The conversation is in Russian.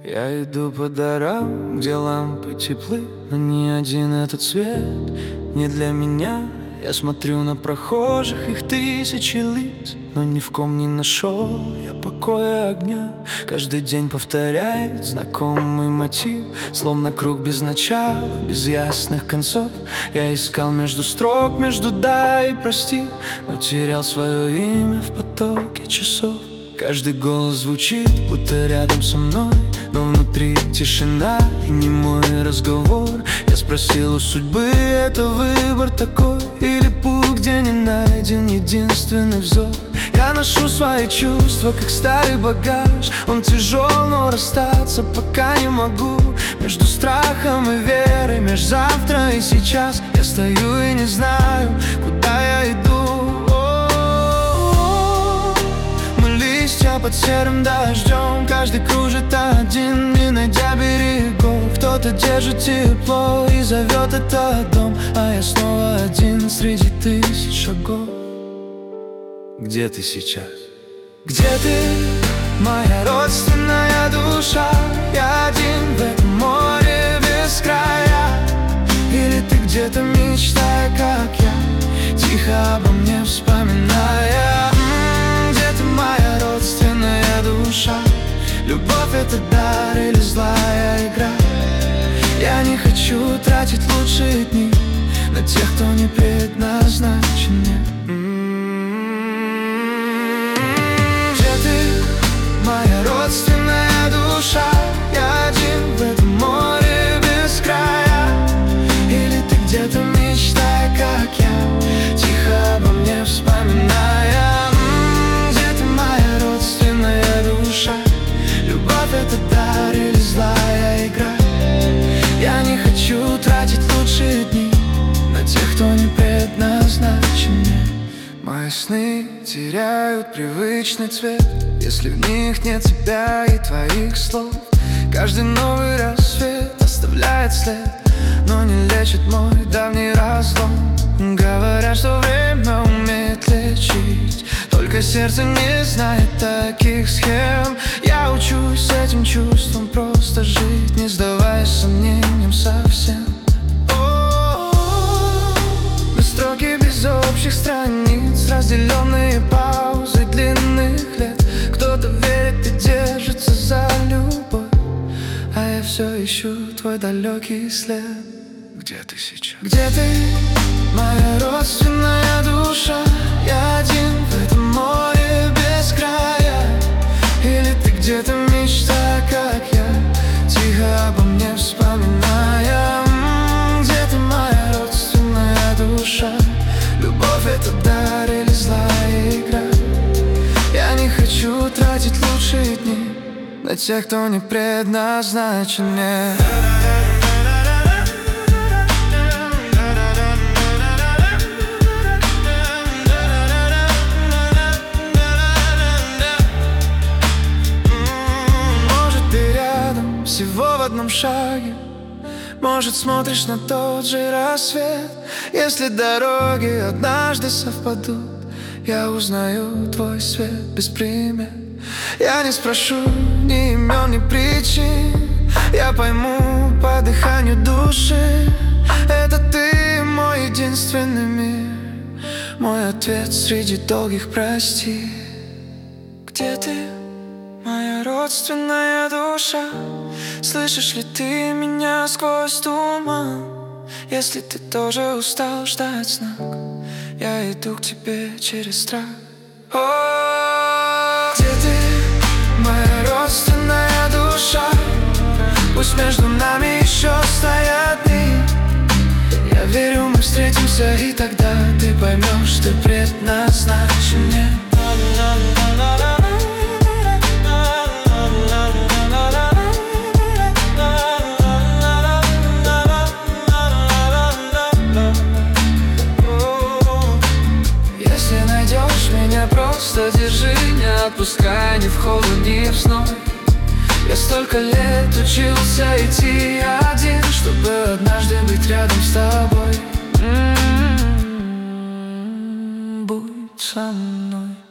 Я иду по дорогам, где лампы теплы, но ни один этот свет не для меня. Я смотрю на прохожих, их тысячи лиц, но ни в ком не нашел я покоя огня. Каждый день повторяет знакомый мотив, словно круг без начала, без ясных концов. Я искал между строк, между да и прости, но терял свое имя в потоке часов. Каждый голос звучит, будто рядом со мной, но внутри тишина и не мой разговор. Я спросил у судьбы, это выбор такой, или путь, где не найден единственный взор. Я ношу свои чувства, как старый багаж. Он тяжел, но расстаться пока не могу. Между страхом и верой, между завтра и сейчас. Я стою и не знаю, куда я иду. Под серым дождем каждый кружит один, не найдя берегов. Кто-то держит тепло и зовет этот дом, а я снова один среди тысяч шагов. Где ты сейчас? Где ты, моя родственная душа? Я один в этом море без края. Или ты где-то мечтая, как я, тихо обо мне вспоминая? Где ты, моя родственная душа? Любовь — это дар или злая игра? Я не хочу тратить лучшие дни на тех, кто не предназначен мне. Где ты, моя родственная душа? Я один в этом море без края. Или ты где-то мечтая, как я, тихо обо мне вспоминая? Любовь — это дар или злая игра? Я не хочу тратить лучшие дни на тех, кто не предназначен мне. Мои сны теряют привычный цвет, если в них нет тебя и твоих слов. Каждый новый рассвет оставляет след, но не лечит мой давний разлом. Говорят, что время умеет лечить, только сердце не знает таких схем. Я учусь с этим чувством просто жить, не сдаваясь сомнениям совсем. Мы строки без общих страниц, разделенные паузы длинных лет. Кто-то верит и держится за любовь, а я все ищу твой далекий след. Где ты сейчас? Где ты, моя родственная душа? Я один в этом море без края. Или ты где-то мечта, как я, тихо обо мне вспоминая? Где ты, моя родственная душа? Любовь — это дар или злая игра? Я не хочу тратить лучшие дни на тех, кто не предназначен мне. Всего в одном шаге, может, смотришь на тот же рассвет. Если дороги однажды совпадут, я узнаю твой свет без примет. Я не спрошу ни имен, ни причин, я пойму по дыханию души. Это ты, мой единственный мир, мой ответ среди долгих прости. Где ты, моя родственная душа? Слышишь ли ты меня сквозь туман? Если ты тоже устал ждать знак, я иду к тебе через страх. О, где ты, моя родственная душа? Пусть между нами еще стоят дни. Я верю, мы встретимся, и тогда ты поймешь, ты предназначен мне. Просто держи, не отпускай ни в холод, ни в зной. Я столько лет учился идти один, чтобы однажды быть рядом с тобой. Будь со мной.